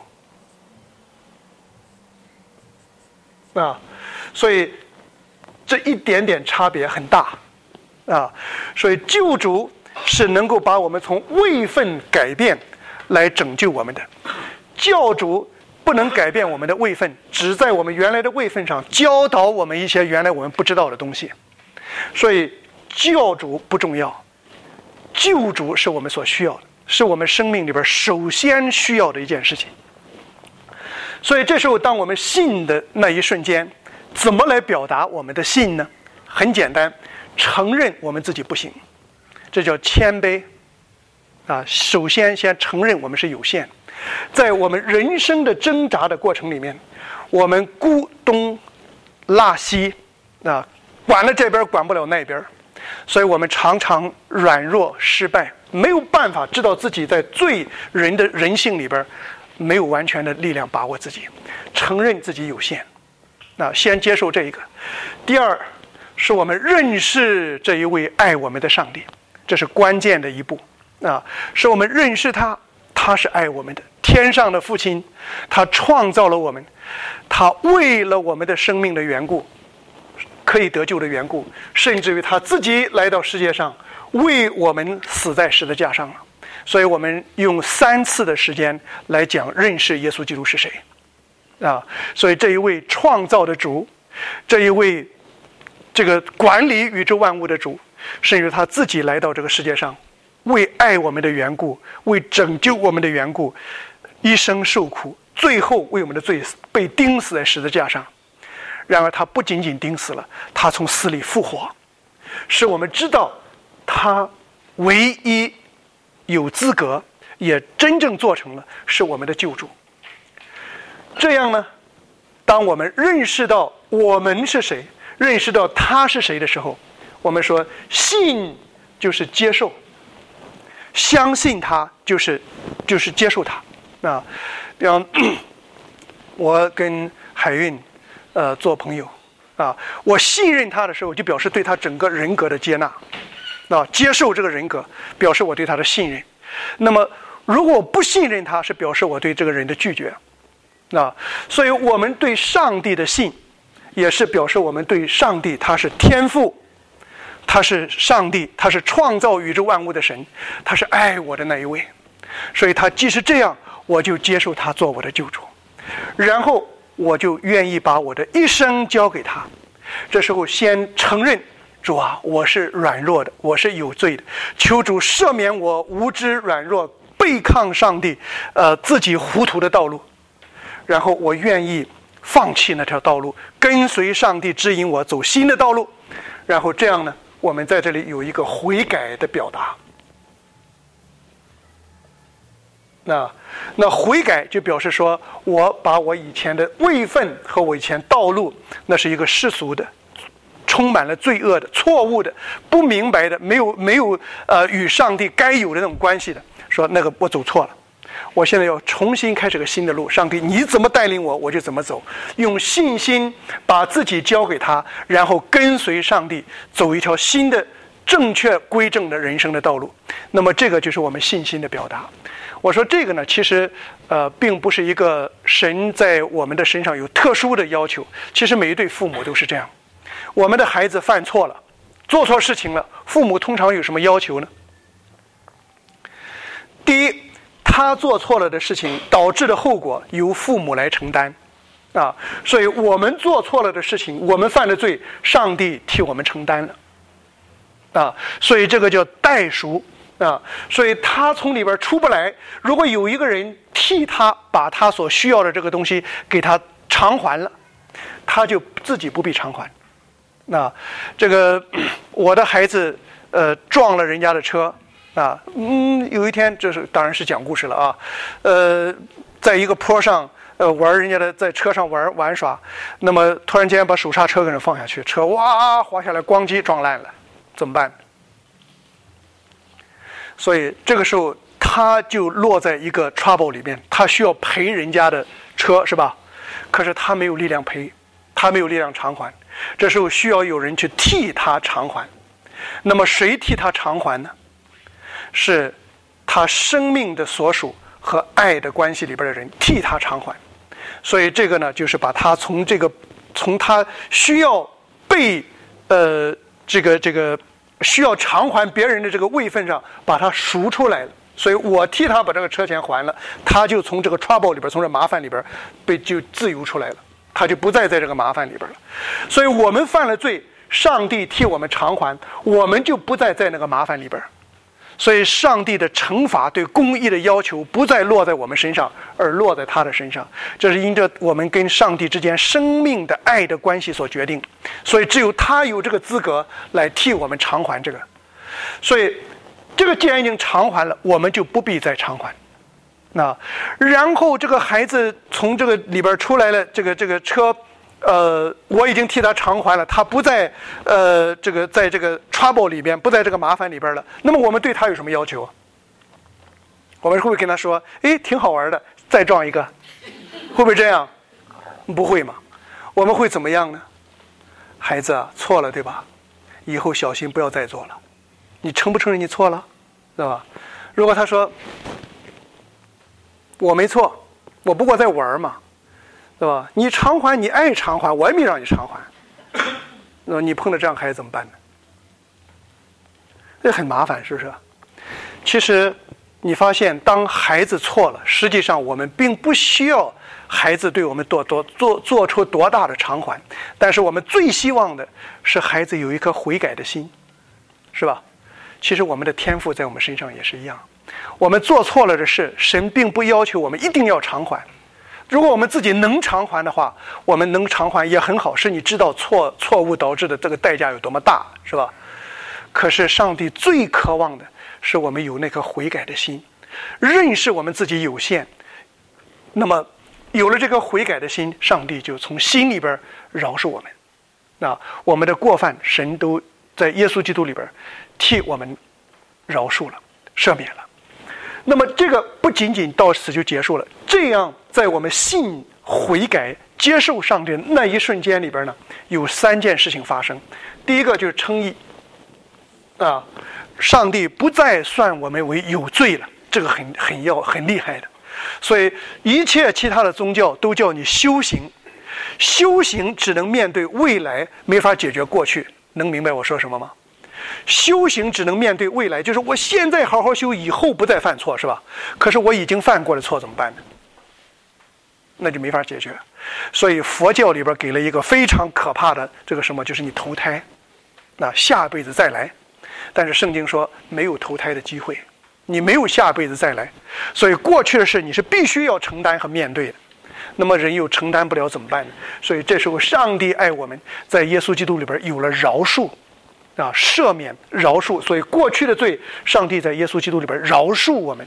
啊。所以这一点点差别很大啊。所以救主是能够把我们从位分改变来拯救我们的，教主不能改变我们的位分，只在我们原来的位分上教导我们一些原来我们不知道的东西。所以教主不重要，救主是我们所需要的，是我们生命里边首先需要的一件事情。所以这时候当我们信的那一瞬间，怎么来表达我们的信呢？很简单，承认我们自己不行，这叫谦卑啊。首先先承认我们是有限，在我们人生的挣扎的过程里面，我们顾东拉西啊，管了这边管不了那边，所以我们常常软弱失败，没有办法知道自己在罪人的人性里边没有完全的力量把握自己，承认自己有限。那先接受这一个。第二，是我们认识这一位爱我们的上帝，这是关键的一步啊！是我们认识他，他是爱我们的天上的父亲，他创造了我们，他为了我们的生命的缘故，可以得救的缘故，甚至于他自己来到世界上，为我们死在十字架上了。所以我们用三次的时间来讲认识耶稣基督是谁啊！所以这一位创造的主，这一位这个管理宇宙万物的主，甚至他自己来到这个世界上，为爱我们的缘故，为拯救我们的缘故，一生受苦，最后为我们的罪被钉死在十字架上。然而他不仅仅钉死了，他从死里复活，使我们知道他唯一有资格也真正做成了是我们的救主。这样呢，当我们认识到我们是谁，认识到他是谁的时候，我们说信就是接受，相信他就是就是接受他啊。比方我跟海运呃做朋友啊，我信任他的时候，就表示对他整个人格的接纳啊，接受这个人格，表示我对他的信任。那么如果我不信任他，是表示我对这个人的拒绝啊。所以我们对上帝的信，也是表示我们对上帝他是天父，他是上帝，他是创造宇宙万物的神，他是爱我的那一位。所以他既是这样，我就接受他做我的救主，然后我就愿意把我的一生交给他。这时候先承认，主啊，我是软弱的，我是有罪的，求主赦免我无知软弱背抗上帝呃自己糊涂的道路，然后我愿意放弃那条道路，跟随上帝指引我走新的道路。然后这样呢，我们在这里有一个悔改的表达那那悔改就表示说，我把我以前的位分和我以前道路，那是一个世俗的，充满了罪恶的、错误的、不明白的、没有没有呃与上帝该有的那种关系的，说那个我走错了，我现在要重新开始个新的路。上帝你怎么带领我，我就怎么走，用信心把自己交给他，然后跟随上帝走一条新的正确归正的人生的道路。那么这个就是我们信心的表达。我说这个呢，其实呃并不是一个神在我们的身上有特殊的要求，其实每一对父母都是这样。我们的孩子犯错了，做错事情了，父母通常有什么要求呢？第一，他做错了的事情导致的后果由父母来承担啊，所以我们做错了的事情，我们犯了罪，上帝替我们承担了啊，所以这个叫代赎啊，所以他从里边出不来。如果有一个人替他把他所需要的这个东西给他偿还了，他就自己不必偿还。那这个我的孩子呃撞了人家的车啊，嗯，有一天这是当然是讲故事了啊，呃，在一个坡上呃玩人家的，在车上玩玩耍，那么突然间把手刹车给人放下去，车哇滑下来，咣叽撞烂了，怎么办？所以这个时候他就落在一个 trouble 里面，他需要赔人家的车，是吧？可是他没有力量赔，他没有力量偿还，这时候需要有人去替他偿还。那么谁替他偿还呢？是他生命的所属和爱的关系里边的人替他偿还。所以这个呢，就是把他从这个从他需要被呃这个这个需要偿还别人的这个位分上把他赎出来了。所以我替他把这个车钱还了，他就从这个 trouble 里边，从这麻烦里边被就自由出来了，他就不再在这个麻烦里边了。所以我们犯了罪，上帝替我们偿还，我们就不再在那个麻烦里边。所以上帝的惩罚对公义的要求不再落在我们身上，而落在他的身上，这是因着我们跟上帝之间生命的爱的关系所决定。所以只有他有这个资格来替我们偿还这个。所以这个既然已经偿还了，我们就不必再偿还。那然后这个孩子从这个里边出来了，这个这个车呃，我已经替他偿还了，他不在呃这个在这个 trouble 里边，不在这个麻烦里边了。那么我们对他有什么要求？我们会不会跟他说，哎，挺好玩的，再撞一个？会不会这样？不会嘛。我们会怎么样呢？孩子啊，错了对吧？以后小心不要再做了。你承不承认你错了？对吧？如果他说我没错，我不过在玩嘛，对吧？你偿还你爱偿还，我也没让你偿还。那你碰到这样孩子怎么办呢？这很麻烦，是不是？其实你发现，当孩子错了，实际上我们并不需要孩子对我们多多做做出多大的偿还，但是我们最希望的是孩子有一颗悔改的心，是吧？其实我们的天赋在我们身上也是一样，我们做错了的事，神并不要求我们一定要偿还。如果我们自己能偿还的话，我们能偿还也很好，是你知道错错误导致的这个代价有多么大，是吧？可是上帝最渴望的是我们有那颗悔改的心，认识我们自己有限。那么有了这个悔改的心，上帝就从心里边饶恕我们。那我们的过犯，神都在耶稣基督里边替我们饶恕了，赦免了。那么这个不仅仅到此就结束了，这样在我们信悔改接受上帝的那一瞬间里边呢，有三件事情发生。第一个就是称义啊，上帝不再算我们为有罪了，这个很很要很厉害的。所以一切其他的宗教都叫你修行，修行只能面对未来，没法解决过去。能明白我说什么吗？修行只能面对未来，就是我现在好好修，以后不再犯错，是吧？可是我已经犯过的错怎么办呢？那就没法解决。所以佛教里边给了一个非常可怕的这个什么，就是你投胎，那下辈子再来。但是圣经说没有投胎的机会，你没有下辈子再来，所以过去的事你是必须要承担和面对的。那么人又承担不了怎么办呢？所以这时候上帝爱我们，在耶稣基督里边有了饶恕啊，赦免饶恕。所以过去的罪，上帝在耶稣基督里边饶恕我们。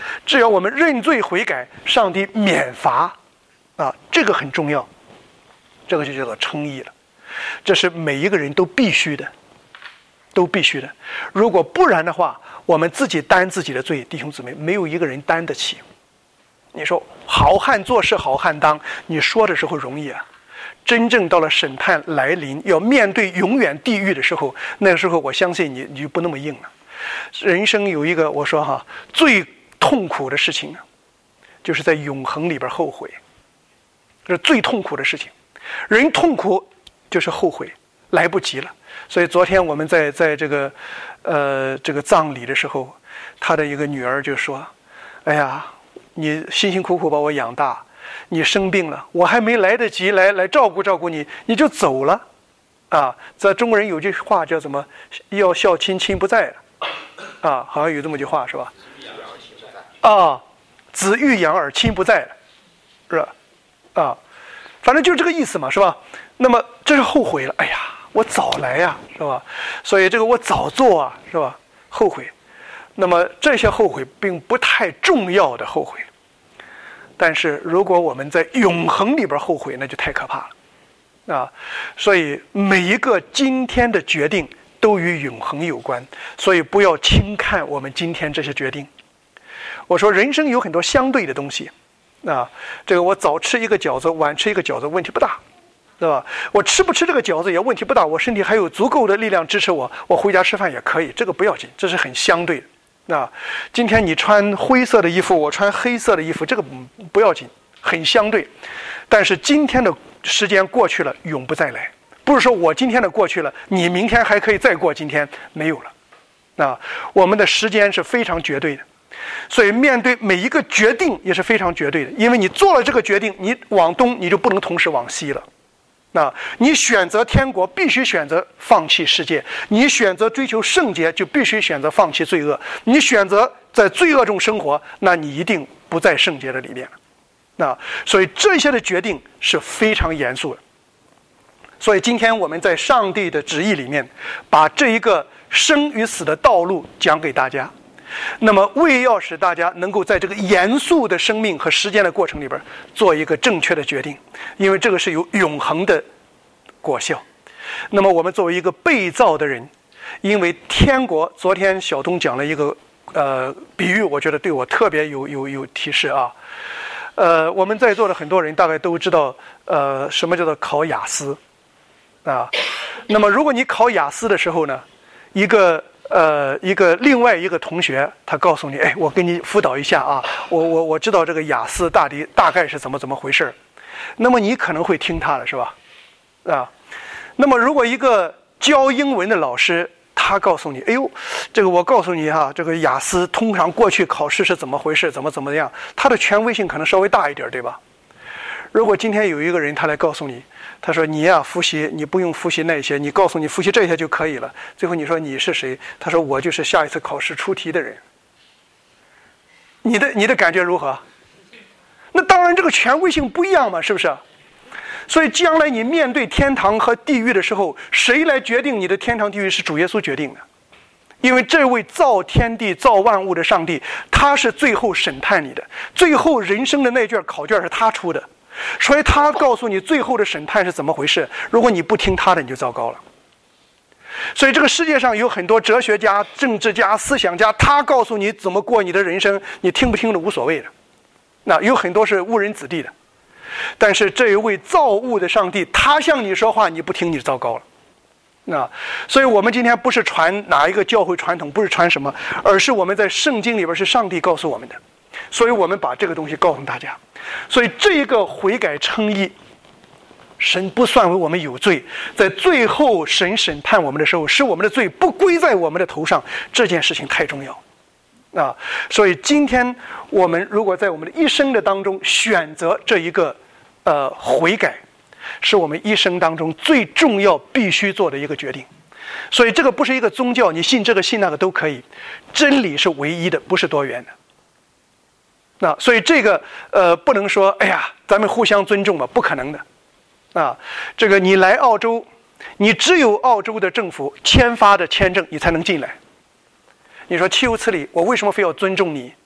只要我们认罪悔改，上帝免罚，啊，这个很重要，这个就叫做称义了，这是每一个人都必须的，都必须的。如果不然的话，我们自己担自己的罪，弟兄姊妹，没有一个人担得起。你说好汉做事好汉当，你说的时候容易啊，真正到了审判来临，要面对永远地狱的时候，那个时候我相信你你就不那么硬了。人生有一个我说哈最痛苦的事情，就是在永恒里边后悔，这是最痛苦的事情。人痛苦就是后悔，来不及了。所以昨天我们在在这个呃这个葬礼的时候，他的一个女儿就说：“哎呀，你辛辛苦苦把我养大，你生病了，我还没来得及来来照顾照顾你，你就走了。”啊，在中国人有句话叫什么？要孝亲亲不在了。啊，好像有这么句话是吧？啊，子欲养而亲不在了，是吧？啊，反正就是这个意思嘛，是吧？那么这是后悔了，哎呀，我早来呀，是吧？所以这个我早做啊，是吧？后悔。那么这些后悔并不太重要的后悔，但是如果我们在永恒里边后悔，那就太可怕了啊！所以每一个今天的决定都与永恒有关，所以不要轻看我们今天这些决定。我说人生有很多相对的东西啊，这个我早吃一个饺子，晚吃一个饺子问题不大，对吧？我吃不吃这个饺子也问题不大，我身体还有足够的力量支持我，我回家吃饭也可以，这个不要紧，这是很相对的啊。今天你穿灰色的衣服，我穿黑色的衣服，这个不要紧，很相对。但是今天的时间过去了，永不再来。不是说我今天的过去了，你明天还可以再过今天，没有了。啊，我们的时间是非常绝对的，所以面对每一个决定也是非常绝对的。因为你做了这个决定，你往东你就不能同时往西了。那你选择天国，必须选择放弃世界；你选择追求圣洁，就必须选择放弃罪恶。你选择在罪恶中生活，那你一定不在圣洁的里面了。那所以这些的决定是非常严肃的。所以今天我们在上帝的旨意里面，把这一个生与死的道路讲给大家。那么为要使大家能够在这个严肃的生命和时间的过程里边做一个正确的决定，因为这个是有永恒的果效。那么我们作为一个被造的人，因为天国，昨天小东讲了一个呃比喻，我觉得对我特别有有有提示啊。呃，我们在座的很多人大概都知道，呃，什么叫做考雅思啊？那么如果你考雅思的时候呢，一个呃一个另外一个同学他告诉你，哎，我给你辅导一下啊，我我我知道这个雅思大抵大概是怎么怎么回事，那么你可能会听他的，是吧？啊，那么如果一个教英文的老师，他告诉你，哎呦，这个我告诉你哈、啊，这个雅思通常过去考试是怎么回事，怎么怎么样，他的权威性可能稍微大一点，对吧？如果今天有一个人他来告诉你，他说你呀、啊、复习你不用复习那些，你告诉你复习这些就可以了。最后你说你是谁？他说我就是下一次考试出题的人。你的你的感觉如何？那当然这个权威性不一样嘛，是不是？所以将来你面对天堂和地狱的时候，谁来决定你的天堂地狱？是主耶稣决定的。因为这位造天地造万物的上帝，他是最后审判你的，最后人生的那卷考卷是他出的，所以他告诉你最后的审判是怎么回事。如果你不听他的，你就糟糕了。所以这个世界上有很多哲学家、政治家、思想家，他告诉你怎么过你的人生，你听不听的无所谓的。那有很多是误人子弟的，但是这一位造物的上帝，他向你说话，你不听，你就糟糕了。那所以我们今天不是传哪一个教会传统，不是传什么，而是我们在圣经里边是上帝告诉我们的，所以我们把这个东西告诉大家。所以这一个悔改称义，神不算为我们有罪，在最后神审判我们的时候，使我们的罪不归在我们的头上，这件事情太重要啊！所以今天我们如果在我们的一生的当中选择这一个呃悔改，是我们一生当中最重要必须做的一个决定。所以这个不是一个宗教，你信这个信那个都可以，真理是唯一的，不是多元的。那所以这个呃不能说哎呀咱们互相尊重吧，不可能的啊。这个你来澳洲，你只有澳洲的政府签发的签证你才能进来。你说岂有此理，我为什么非要尊重你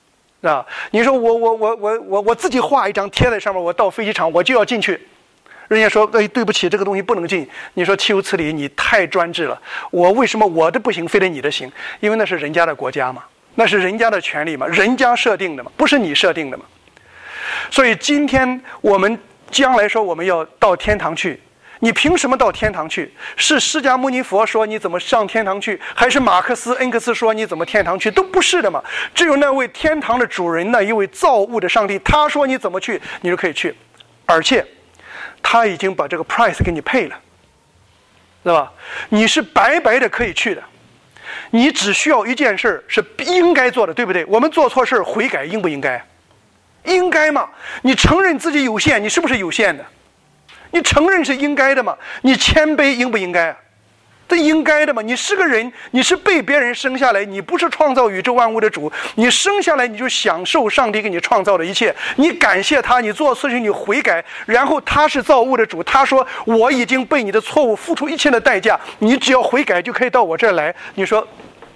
啊，你说我我我我我我自己画一张贴在上面，我到飞机场我就要进去，人家说哎对不起，这个东西不能进。你说岂有此理，你太专制了。我为什么我的不行，非得你的行？因为那是人家的国家嘛，那是人家的权利嘛，人家设定的嘛，不是你设定的嘛。所以今天我们将来说我们要到天堂去，你凭什么到天堂去？是释迦牟尼佛说你怎么上天堂去，还是马克思恩格斯说你怎么天堂去？都不是的嘛。只有那位天堂的主人，那一位造物的上帝，他说你怎么去你就可以去，而且他已经把这个 price 给你配了，对吧？你是白白的可以去的，你只需要一件事是应该做的，对不对？我们做错事悔改应不应该？应该嘛。你承认自己有限，你是不是有限的？你承认是应该的嘛？你谦卑应不应该啊？这应该的嘛。你是个人，你是被别人生下来，你不是创造宇宙万物的主，你生下来你就享受上帝给你创造的一切，你感谢他，你做事情你悔改，然后他是造物的主，他说我已经被你的错误付出一切的代价，你只要悔改就可以到我这儿来。你说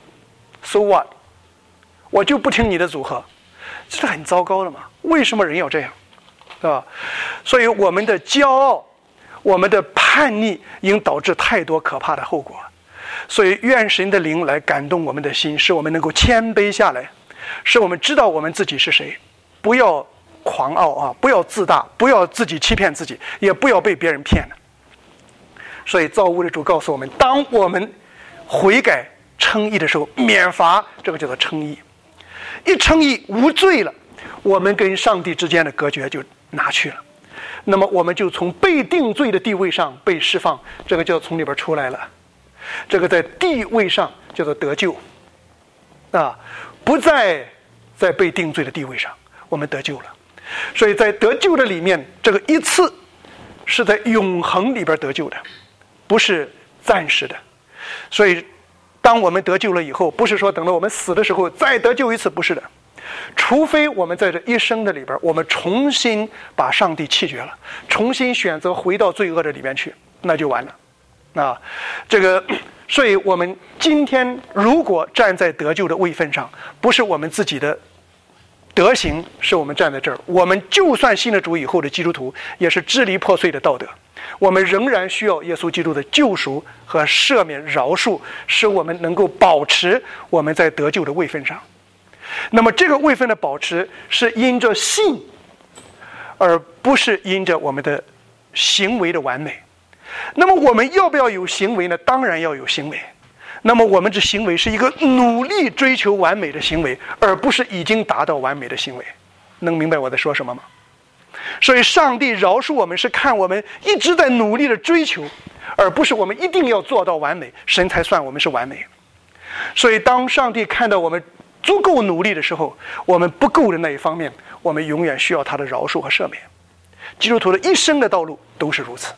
so what？ 我就不听你的组合，这是很糟糕的嘛。为什么人要这样，对吧？所以我们的骄傲，我们的叛逆已经导致太多可怕的后果。所以愿神的灵来感动我们的心，使我们能够谦卑下来，使我们知道我们自己是谁，不要狂傲啊，不要自大，不要自己欺骗自己，也不要被别人骗了。所以造物的主告诉我们，当我们悔改称义的时候，免罚，这个叫做称义。一称义无罪了，我们跟上帝之间的隔绝就拿去了，那么我们就从被定罪的地位上被释放，这个就从里边出来了。这个在地位上叫做得救啊，不再在被定罪的地位上，我们得救了。所以在得救的里面，这个一次是在永恒里边得救的，不是暂时的。所以当我们得救了以后，不是说等到我们死的时候再得救一次，不是的。除非我们在这一生的里边，我们重新把上帝弃绝了，重新选择回到罪恶的里面去，那就完了。啊，这个，所以我们今天如果站在得救的位分上，不是我们自己的德行，是我们站在这儿。我们就算信了主以后的基督徒，也是支离破碎的道德。我们仍然需要耶稣基督的救赎和赦免饶恕，使我们能够保持我们在得救的位分上。那么这个位分的保持是因着信，而不是因着我们的行为的完美。那么我们要不要有行为呢？当然要有行为。那么我们这行为是一个努力追求完美的行为，而不是已经达到完美的行为。能明白我在说什么吗？所以上帝饶恕我们是看我们一直在努力的追求，而不是我们一定要做到完美，神才算我们是完美。所以当上帝看到我们足够努力的时候，我们不够的那一方面，我们永远需要他的饶恕和赦免。基督徒的一生的道路都是如此。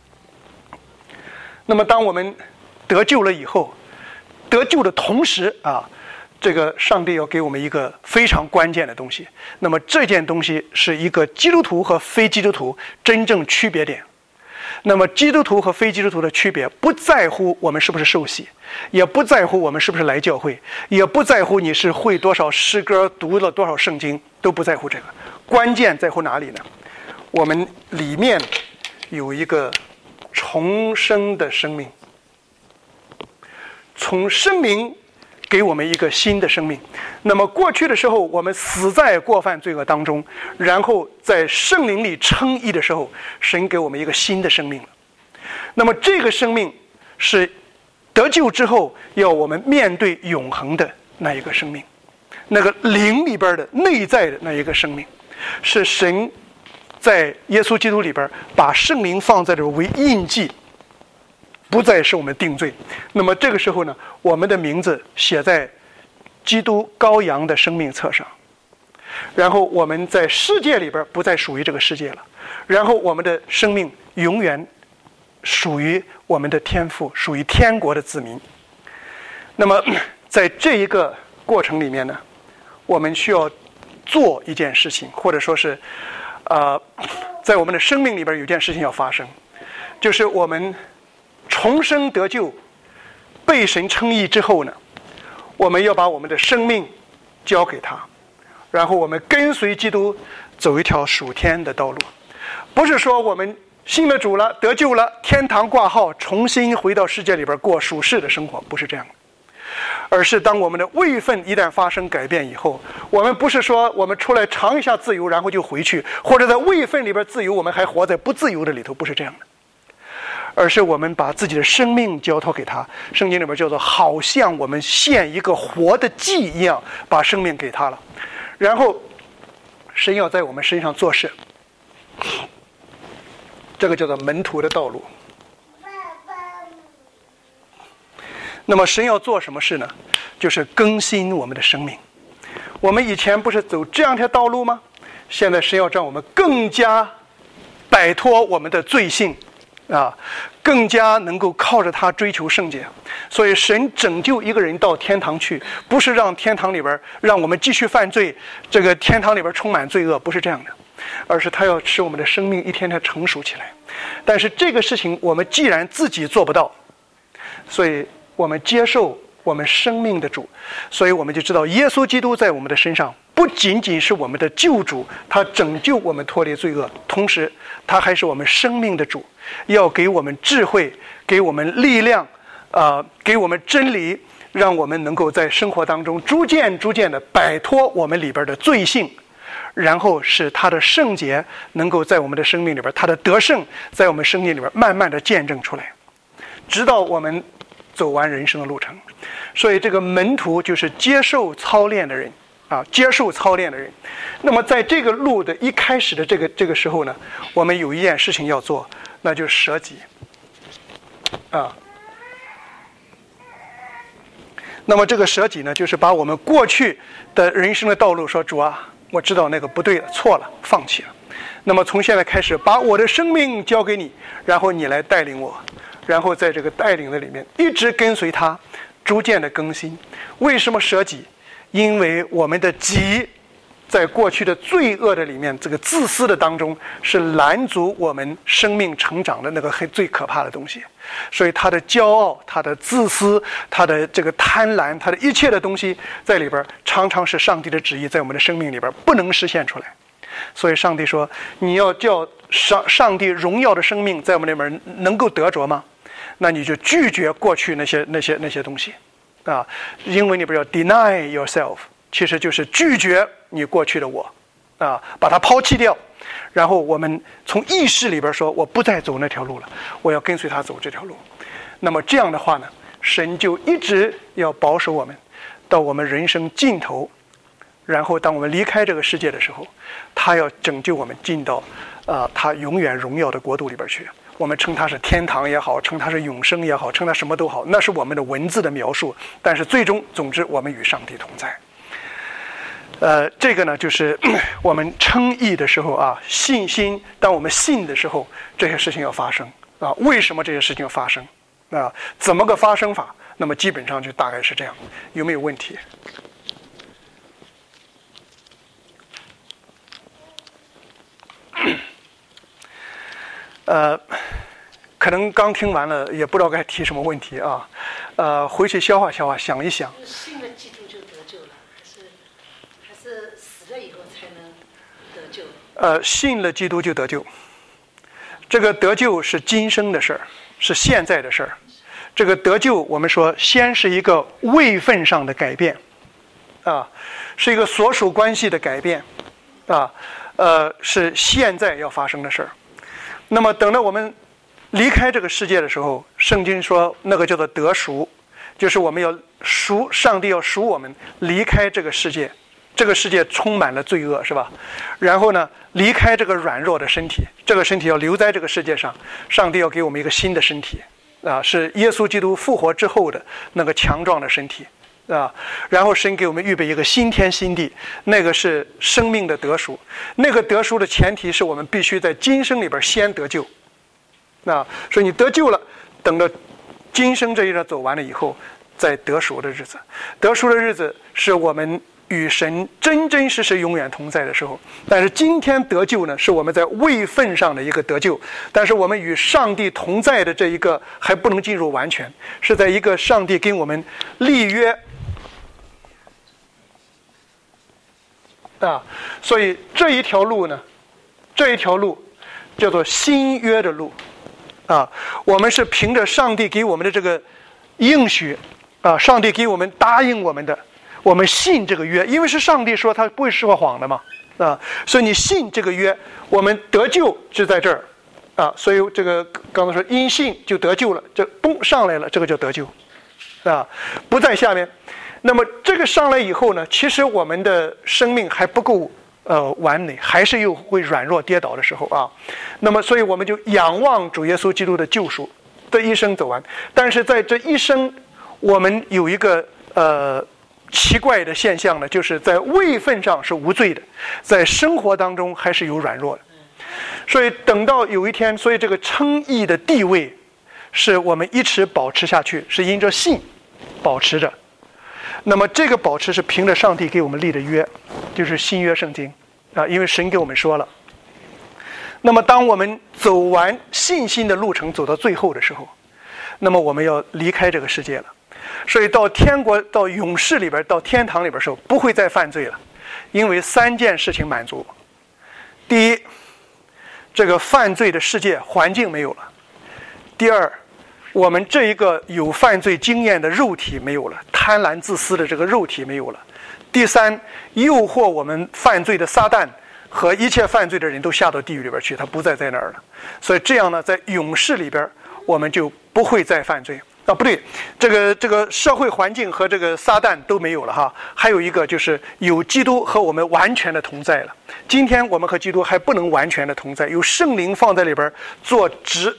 那么当我们得救了以后，得救的同时啊，这个上帝要给我们一个非常关键的东西。那么这件东西是一个基督徒和非基督徒真正区别点。那么基督徒和非基督徒的区别，不在乎我们是不是受洗，也不在乎我们是不是来教会，也不在乎你是会多少诗歌，读了多少圣经，都不在乎这个。关键在乎哪里呢？我们里面有一个重生的生命，从生命给我们一个新的生命。那么过去的时候，我们死在过犯罪恶当中，然后在圣灵里称义的时候，神给我们一个新的生命了。那么这个生命是得救之后要我们面对永恒的那一个生命，那个灵里边的内在的那一个生命，是神在耶稣基督里边把圣灵放在这为印记，不再是我们定罪。那么这个时候呢，我们的名字写在基督羔羊的生命册上，然后我们在世界里边不再属于这个世界了，然后我们的生命永远属于我们的天父，属于天国的子民。那么在这一个过程里面呢，我们需要做一件事情，或者说是呃，在我们的生命里边有一件事情要发生，就是我们重生得救被神称义之后呢，我们要把我们的生命交给他， 然后我们跟随基督走一条属天的道路。不是说我们信了主了，得救了，天堂挂号，重新回到世界里边过属世的生活，不是这样的。而是当我们的位分一旦发生改变以后，我们不是说我们出来尝一下自由然后就回去，或者在位分里边自由，我们还活在不自由的里头，不是这样的。而是我们把自己的生命交托给他，圣经里边叫做好像我们献一个活的祭一样，把生命给他了，然后神要在我们身上做事，这个叫做门徒的道路。那么神要做什么事呢？就是更新我们的生命。我们以前不是走这样条道路吗？现在神要让我们更加摆脱我们的罪性啊，更加能够靠着他追求圣洁。所以神拯救一个人到天堂去，不是让天堂里边让我们继续犯罪，这个天堂里边充满罪恶，不是这样的，而是他要使我们的生命一天天成熟起来。但是这个事情我们既然自己做不到，所以我们接受我们生命的主，所以我们就知道耶稣基督在我们的身上不仅仅是我们的救主，他拯救我们脱离罪恶，同时他还是我们生命的主，要给我们智慧，给我们力量，呃，给我们真理，让我们能够在生活当中逐渐逐渐的摆脱我们里边的罪性，然后使他的圣洁能够在我们的生命里边，他的得胜在我们生命里边慢慢的见证出来，直到我们走完人生的路程。所以这个门徒就是接受操练的人啊，接受操练的人。那么在这个路的一开始的这个这个时候呢，我们有一件事情要做，那就是舍己啊。那么这个舍己呢，就是把我们过去的人生的道路说，主啊，我知道那个不对了，错了，放弃了。那么从现在开始，把我的生命交给你，然后你来带领我，然后在这个带领的里面一直跟随他，逐渐的更新。为什么舍己？因为我们的己在过去的罪恶的里面，这个自私的当中是拦阻我们生命成长的那个最可怕的东西。所以他的骄傲，他的自私，他的这个贪婪，他的一切的东西在里边常常是上帝的旨意在我们的生命里边不能实现出来。所以上帝说，你要叫上上帝荣耀的生命在我们里面能够得着吗？那你就拒绝过去那些那些那些东西啊，英文里边叫 deny yourself， 其实就是拒绝你过去的我啊，把它抛弃掉。然后我们从意识里边说，我不再走那条路了，我要跟随他走这条路。那么这样的话呢，神就一直要保守我们到我们人生尽头，然后当我们离开这个世界的时候，他要拯救我们进到呃他永远荣耀的国度里边去。我们称它是天堂也好，称它是永生也好，称它什么都好，那是我们的文字的描述，但是最终总之我们与上帝同在。呃，这个呢就是我们称义的时候啊，信心，当我们信的时候，这些事情要发生啊。为什么这些事情要发生啊？怎么个发生法？那么基本上就大概是这样。有没有问题？呃，可能刚听完了，也不知道该提什么问题啊。呃，回去消化消化，想一想。 信了基督就得救了，还是还是死了以后才能得救？ 呃，信了基督就得救。这个得救是今生的事儿，是现在的事儿。这个得救，我们说先是一个位分上的改变，啊，是一个所属关系的改变，啊，呃，是现在要发生的事儿。那么等到我们离开这个世界的时候，圣经说那个叫做得赎，就是我们要赎，上帝要赎我们离开这个世界，这个世界充满了罪恶，是吧？然后呢，离开这个软弱的身体，这个身体要留在这个世界上，上帝要给我们一个新的身体啊，是耶稣基督复活之后的那个强壮的身体啊，然后神给我们预备一个新天新地，那个是生命的得赎。那个得赎的前提是我们必须在今生里边先得救啊，所以你得救了，等到今生这一段走完了以后，再得赎的日子。得赎的日子是我们与神真真实实永远同在的时候。但是今天得救呢，是我们在位分上的一个得救，但是我们与上帝同在的这一个还不能进入完全，是在一个上帝跟我们立约啊。所以这一条路呢，这一条路叫做新约的路啊。我们是凭着上帝给我们的这个应许啊，上帝给我们答应我们的，我们信这个约，因为是上帝说他不会说谎的嘛啊。所以你信这个约，我们得救就在这儿啊。所以这个刚才说因信就得救了，这嘣上来了，这个叫得救啊，不在下面。那么这个上来以后呢，其实我们的生命还不够呃完美，还是又会软弱跌倒的时候啊。那么所以我们就仰望主耶稣基督的救赎，这一生走完。但是在这一生，我们有一个呃奇怪的现象呢，就是在位分上是无罪的，在生活当中还是有软弱的。所以等到有一天，所以这个称义的地位是我们一直保持下去，是因着信保持着。那么这个保持是凭着上帝给我们立的约，就是新约圣经啊，因为神给我们说了。那么当我们走完信心的路程，走到最后的时候，那么我们要离开这个世界了。所以到天国、到永世里边、到天堂里边的时候，不会再犯罪了，因为三件事情满足。第一，这个犯罪的世界环境没有了；第二，我们这一个有犯罪经验的肉体没有了，贪婪自私的这个肉体没有了；第三，诱惑我们犯罪的撒旦和一切犯罪的人都下到地狱里边去，他不再在那儿了。所以这样呢，在永世里边，我们就不会再犯罪啊，不对，这个这个社会环境和这个撒旦都没有了哈。还有一个就是有基督和我们完全的同在了。今天我们和基督还不能完全的同在，有圣灵放在里边做值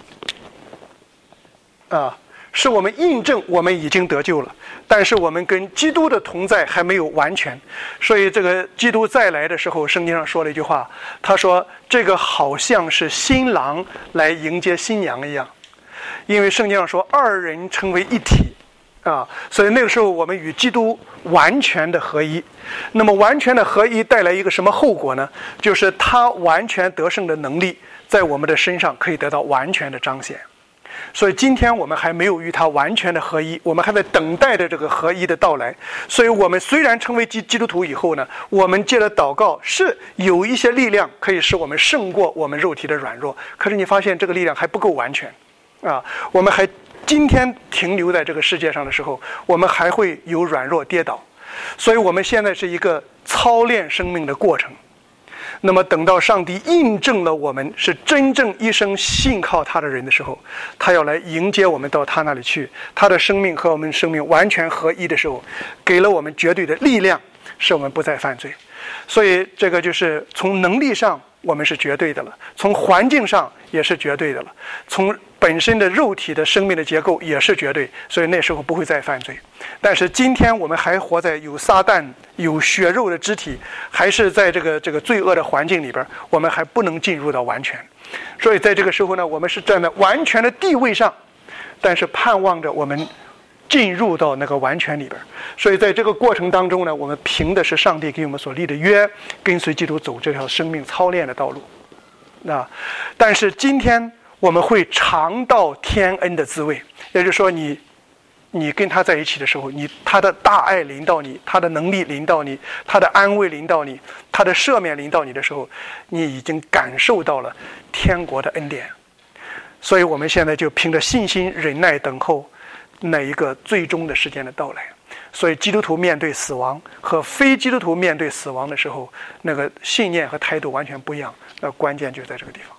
啊，是我们印证我们已经得救了，但是我们跟基督的同在还没有完全。所以这个基督再来的时候，圣经上说了一句话，他说这个好像是新郎来迎接新娘一样，因为圣经上说二人成为一体啊，所以那个时候我们与基督完全的合一。那么完全的合一带来一个什么后果呢？就是他完全得胜的能力在我们的身上可以得到完全的彰显。所以今天我们还没有与他完全的合一，我们还在等待着这个合一的到来。所以我们虽然成为基基督徒以后呢，我们借着祷告是有一些力量可以使我们胜过我们肉体的软弱，可是你发现这个力量还不够完全啊。我们还今天停留在这个世界上的时候，我们还会有软弱跌倒。所以我们现在是一个操练生命的过程。那么等到上帝印证了我们是真正一生信靠他的人的时候，他要来迎接我们到他那里去，他的生命和我们生命完全合一的时候，给了我们绝对的力量，使我们不再犯罪。所以这个就是从能力上我们是绝对的了，从环境上也是绝对的了，从本身的肉体的生命的结构也是绝对，所以那时候不会再犯罪。但是今天我们还活在有撒旦有血肉的肢体，还是在这个这个罪恶的环境里边，我们还不能进入到完全。所以在这个时候呢，我们是站在完全的地位上，但是盼望着我们进入到那个完全里边。所以在这个过程当中呢，我们凭的是上帝给我们所立的约，跟随基督走这条生命操练的道路。那但是今天我们会尝到天恩的滋味，也就是说你你跟他在一起的时候，你他的大爱临到你，他的能力临到你，他的安慰临到你，他的赦免临到你的时候，你已经感受到了天国的恩典。所以我们现在就凭着信心忍耐等候那一个最终的时间的到来。所以基督徒面对死亡和非基督徒面对死亡的时候，那个信念和态度完全不一样，那关键就在这个地方。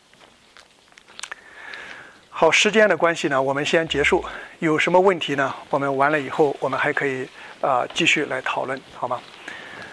好，时间的关系呢，我们先结束。有什么问题呢？我们完了以后，我们还可以啊、呃、继续来讨论，好吗？